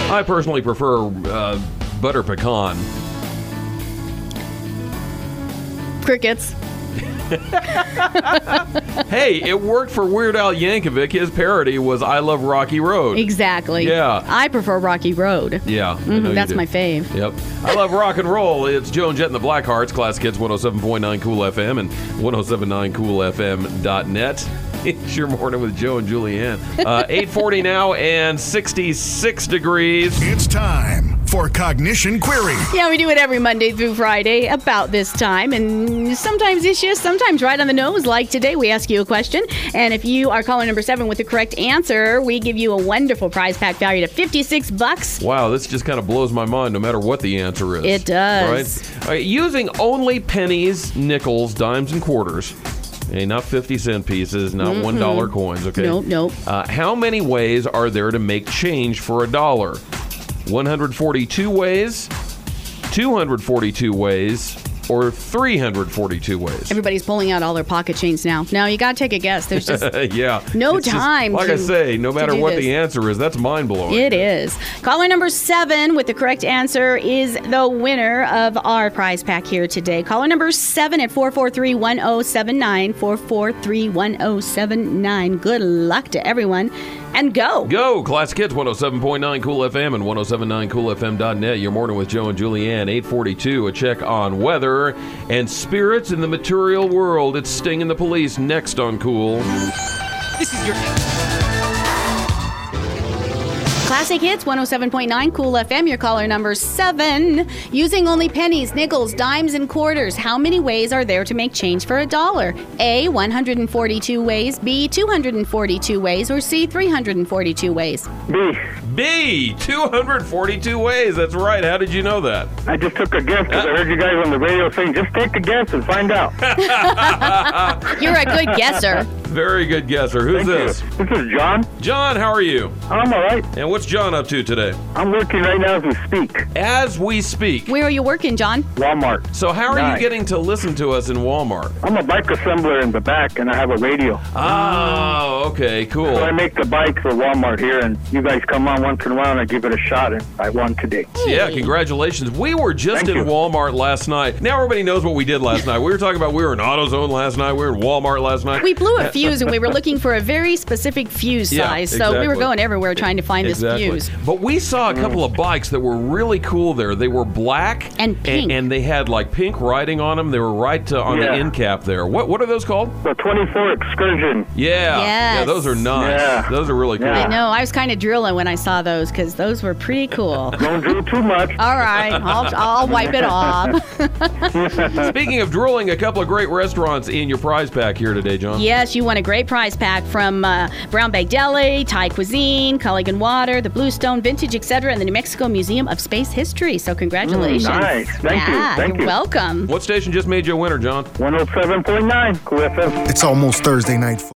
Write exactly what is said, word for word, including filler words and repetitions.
I personally prefer uh, butter pecan. Crickets. Hey, it worked for Weird Al Yankovic. His parody was I Love Rocky Road. Exactly. Yeah. I prefer Rocky Road. Yeah. Mm-hmm, that's my fave. Yep. I love rock and roll. It's Joe and Jet and the Blackhearts, Classic Hits one oh seven point nine Cool F M and ten seventy-nine cool f m dot net. It's your morning with Joe and Julianne. Uh, eight forty now and sixty-six degrees. It's time for Cognition Query. Yeah, we do it every Monday through Friday about this time. And sometimes it's just, sometimes right on the nose. Like today, we ask you a question. And if you are caller number seven with the correct answer, we give you a wonderful prize pack valued at fifty-six bucks. Wow, this just kind of blows my mind no matter what the answer is. It does. Right? All right, using only pennies, nickels, dimes, and quarters. Okay, not fifty cent pieces, not Mm-hmm. one dollar coins, okay? Nope, nope. Uh, how many ways are there to make change for a dollar? one hundred forty-two ways, two hundred forty-two ways, or three hundred forty-two ways? Everybody's pulling out all their pocket change now. Now, you got to take a guess. There's just yeah. no It's just- time like to- I say, no to matter do what this. the answer is, that's mind-blowing. It is. Caller number seven with the correct answer is the winner of our prize pack here today. Caller number seven at four four three, one oh seven nine, four four three, one oh seven nine. Good luck to everyone. And go. Go! Classic Hits one oh seven point nine Cool F M and ten seventy-nine cool f m dot net. Your morning with Joe and Julianne. eight forty-two, a check on weather and spirits in the material world. It's Sting and the Police next on Cool. This is your... Classic Hits one oh seven point nine Cool F M, your caller number seven. Using only pennies, nickels, dimes, and quarters, how many ways are there to make change for a dollar? A, one hundred forty-two ways, B, two hundred forty-two ways, or C, three hundred forty-two ways? B. B, two hundred forty-two ways. That's right. How did you know that? I just took a guess because I heard you guys on the radio saying, just take a guess and find out. You're a good guesser. Very good guesser. Who's Thank this? you. This is John. John, how are you? I'm all right. And what's John up to today? I'm working right now as we speak. As we speak. Where are you working, John? Walmart. So how are you Nice. getting to listen to us in Walmart? I'm a bike assembler in the back, and I have a radio. Oh, okay, cool. So I make the bike for Walmart here, and you guys come on once in a while, and I give it a shot, and I won today. Yeah, congratulations. We were just Thank in you. Walmart last night. Now everybody knows what we did last night. We were talking about we were in AutoZone last night. We were in Walmart last night. We blew a fuse and we were looking for a very specific fuse Yeah, size. So we were exactly. going everywhere trying to find Exactly. this fuse. But we saw a couple of bikes that were really cool there. They were black And pink. and, and they had like pink writing on them. They were right uh, on Yeah. the end cap there. What what are those called? The twenty-four Excursion. Yeah, yeah, Yes. those are nice. Yeah. Those are really cool. Yeah. I know. I was kind of drilling when I saw those because those were pretty cool. Don't do too much. All right, I'll, I'll wipe it off. Speaking of drooling, a couple of great restaurants in your prize pack here today, John. Yes, you won a great prize pack from uh, Brown Bag Deli, Thai Cuisine, Culligan Water, the Bluestone Vintage, et cetera, and the New Mexico Museum of Space History. So congratulations. Mm, nice. Thank you. yeah, Thank you're you. welcome. What station just made you a winner, John? one oh seven point nine Cool F M. It's almost Thursday night.